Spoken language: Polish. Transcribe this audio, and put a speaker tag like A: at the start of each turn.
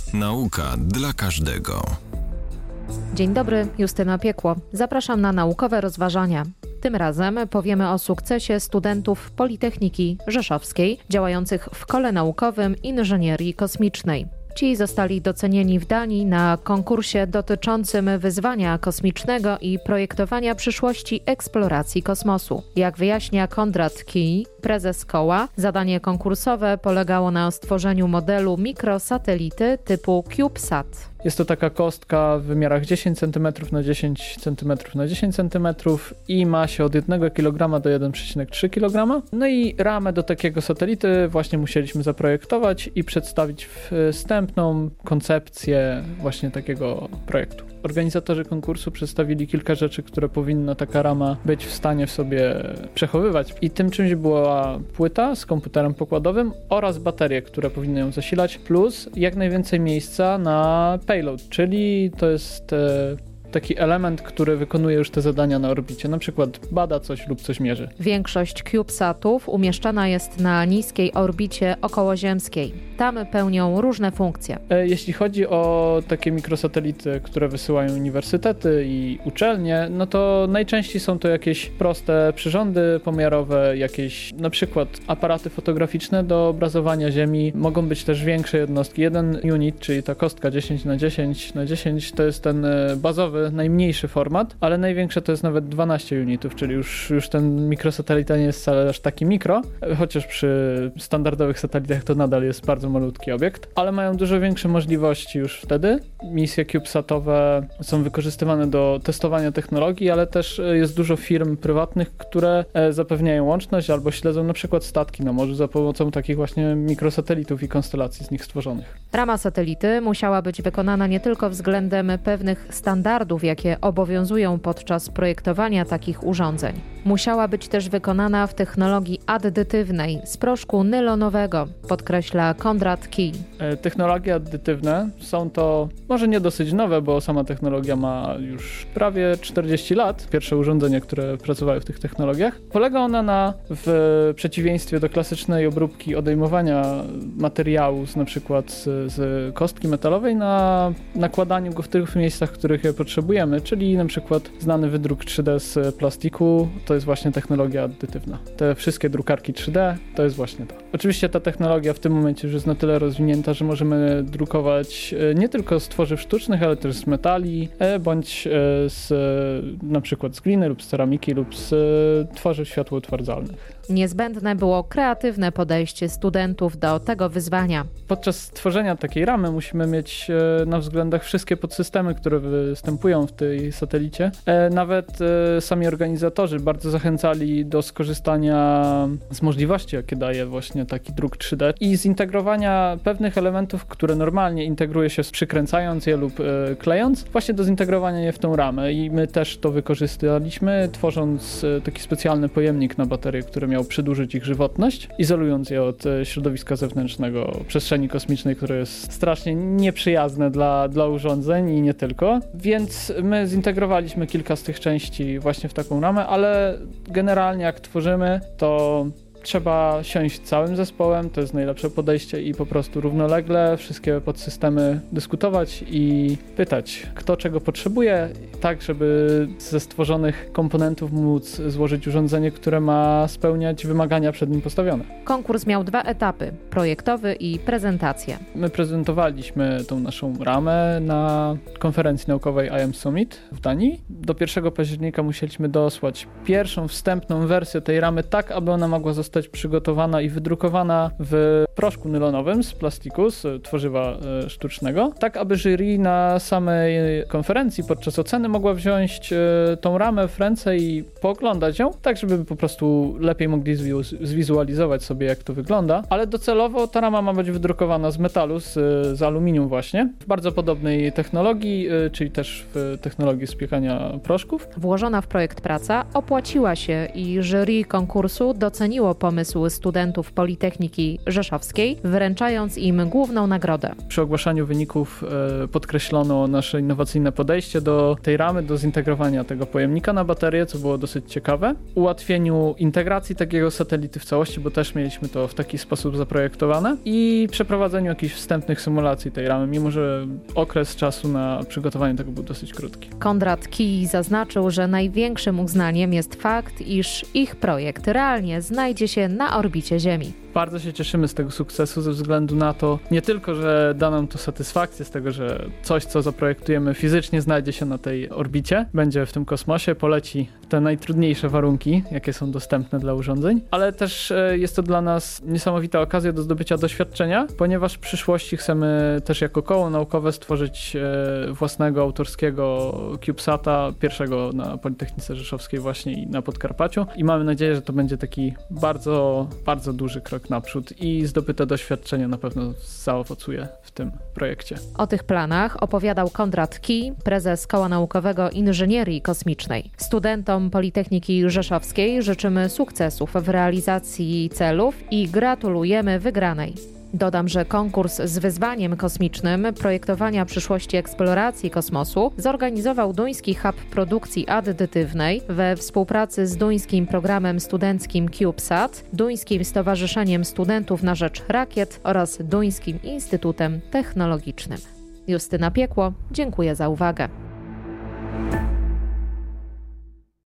A: Nauka dla każdego.
B: Dzień dobry, Justyna Piekło. Zapraszam na naukowe rozważania. Tym razem powiemy o sukcesie studentów Politechniki Rzeszowskiej działających w kole naukowym inżynierii kosmicznej. Ci zostali docenieni w Danii na konkursie dotyczącym wyzwania kosmicznego i projektowania przyszłości eksploracji kosmosu. Jak wyjaśnia Konrad Kij, prezes koła, zadanie konkursowe polegało na stworzeniu modelu mikrosatelity typu CubeSat.
C: Jest to taka kostka w wymiarach 10 cm na 10 cm na 10 cm i ma się od 1 kg do 1,3 kg. No i ramę do takiego satelity właśnie musieliśmy zaprojektować i przedstawić wstępną koncepcję właśnie takiego projektu. Organizatorzy konkursu przedstawili kilka rzeczy, które powinna taka rama być w stanie w sobie przechowywać. I tym czymś była płyta z komputerem pokładowym oraz baterie, które powinny ją zasilać, plus jak najwięcej miejsca na payload, czyli to jest taki element, który wykonuje już te zadania na orbicie, na przykład bada coś lub coś mierzy.
B: Większość CubeSatów umieszczana jest na niskiej orbicie okołoziemskiej. Tam pełnią różne funkcje.
C: Jeśli chodzi o takie mikrosatelity, które wysyłają uniwersytety i uczelnie, no to najczęściej są to jakieś proste przyrządy pomiarowe, jakieś na przykład aparaty fotograficzne do obrazowania Ziemi. Mogą być też większe jednostki. 1 unit, czyli ta kostka 10 na 10 na 10 to jest ten bazowy, najmniejszy format, ale największe to jest nawet 12 unitów, czyli już ten mikrosatelita nie jest wcale aż taki mikro, chociaż przy standardowych satelitach to nadal jest bardzo malutki obiekt, ale mają dużo większe możliwości już wtedy. Misje CubeSatowe są wykorzystywane do testowania technologii, ale też jest dużo firm prywatnych, które zapewniają łączność albo śledzą na przykład statki na morzu za pomocą takich właśnie mikrosatelitów i konstelacji z nich stworzonych.
B: Rama satelity musiała być wykonana nie tylko względem pewnych standardów, jakie obowiązują podczas projektowania takich urządzeń. Musiała być też wykonana w technologii addytywnej z proszku nylonowego, podkreśla Konrad Kij.
C: Technologie addytywne są to może nie dosyć nowe, bo sama technologia ma już prawie 40 lat. Pierwsze urządzenia, które pracowały w tych technologiach. Polega ona w przeciwieństwie do klasycznej obróbki odejmowania materiału na przykład z kostki metalowej na nakładaniu go w tych miejscach, w których je potrzebujemy, czyli na przykład znany wydruk 3D z plastiku, to jest właśnie technologia addytywna. Te wszystkie drukarki 3D to jest właśnie to. Oczywiście ta technologia w tym momencie już jest na tyle rozwinięta, że możemy drukować nie tylko z tworzyw sztucznych, ale też z metali, bądź na przykład z gliny lub z ceramiki lub z tworzyw światłoutwardzalnych.
B: Niezbędne było kreatywne podejście studentów do tego wyzwania.
C: Podczas tworzenia takiej ramy musimy mieć na względach wszystkie podsystemy, które występują w tej satelicie. Nawet sami organizatorzy bardzo zachęcali do skorzystania z możliwości, jakie daje właśnie taki druk 3D i zintegrowania pewnych elementów, które normalnie integruje się przykręcając je lub klejąc, właśnie do zintegrowania je w tą ramę i my też to wykorzystaliśmy, tworząc taki specjalny pojemnik na baterie, który miał przedłużyć ich żywotność, izolując je od środowiska zewnętrznego przestrzeni kosmicznej, które jest strasznie nieprzyjazne dla urządzeń i nie tylko. Więc my zintegrowaliśmy kilka z tych części właśnie w taką ramę, ale generalnie jak tworzymy, to trzeba siąść całym zespołem, to jest najlepsze podejście i po prostu równolegle wszystkie podsystemy dyskutować i pytać, kto czego potrzebuje, tak żeby ze stworzonych komponentów móc złożyć urządzenie, które ma spełniać wymagania przed nim postawione.
B: Konkurs miał 2 etapy, projektowy i prezentację.
C: My prezentowaliśmy tą naszą ramę na konferencji naukowej IM Summit w Danii. Do 1 października musieliśmy dosłać pierwszą wstępną wersję tej ramy tak, aby ona mogła zostać przygotowana i wydrukowana w proszku nylonowym z plastiku, z tworzywa sztucznego, tak aby jury na samej konferencji podczas oceny mogła wziąć tą ramę w ręce i pooglądać ją, tak żeby po prostu lepiej mogli zwizualizować sobie, jak to wygląda, ale docelowo ta rama ma być wydrukowana z metalu, z aluminium właśnie, w bardzo podobnej technologii, czyli też w technologii spiekania proszków.
B: Włożona w projekt praca opłaciła się i jury konkursu doceniło pomysł studentów Politechniki Rzeszowskiej, wręczając im główną nagrodę.
C: Przy ogłaszaniu wyników podkreślono nasze innowacyjne podejście do tej ramy, do zintegrowania tego pojemnika na baterię, co było dosyć ciekawe. Ułatwieniu integracji takiego satelity w całości, bo też mieliśmy to w taki sposób zaprojektowane i przeprowadzeniu jakichś wstępnych symulacji tej ramy, mimo że okres czasu na przygotowanie tego był dosyć krótki.
B: Konrad Kij zaznaczył, że największym uznaniem jest fakt, iż ich projekt realnie znajdzie się na orbicie Ziemi.
C: Bardzo się cieszymy z tego sukcesu ze względu na to, nie tylko, że da nam to satysfakcję z tego, że coś, co zaprojektujemy fizycznie znajdzie się na tej orbicie, będzie w tym kosmosie, poleci te najtrudniejsze warunki, jakie są dostępne dla urządzeń, ale też jest to dla nas niesamowita okazja do zdobycia doświadczenia, ponieważ w przyszłości chcemy też jako koło naukowe stworzyć własnego autorskiego CubeSata, pierwszego na Politechnice Rzeszowskiej właśnie i na Podkarpaciu i mamy nadzieję, że to będzie taki bardzo, bardzo duży krok naprzód i zdobyte doświadczenie na pewno zaowocuje w tym projekcie.
B: O tych planach opowiadał Konrad Kij, prezes Koła Naukowego Inżynierii Kosmicznej. Studentom Politechniki Rzeszowskiej życzymy sukcesów w realizacji celów i gratulujemy wygranej. Dodam, że konkurs z wyzwaniem kosmicznym projektowania przyszłości eksploracji kosmosu zorganizował Duński Hub Produkcji Addytywnej we współpracy z duńskim programem studenckim CubeSat, Duńskim Stowarzyszeniem Studentów na Rzecz Rakiet oraz Duńskim Instytutem Technologicznym. Justyna Piekło, dziękuję za uwagę.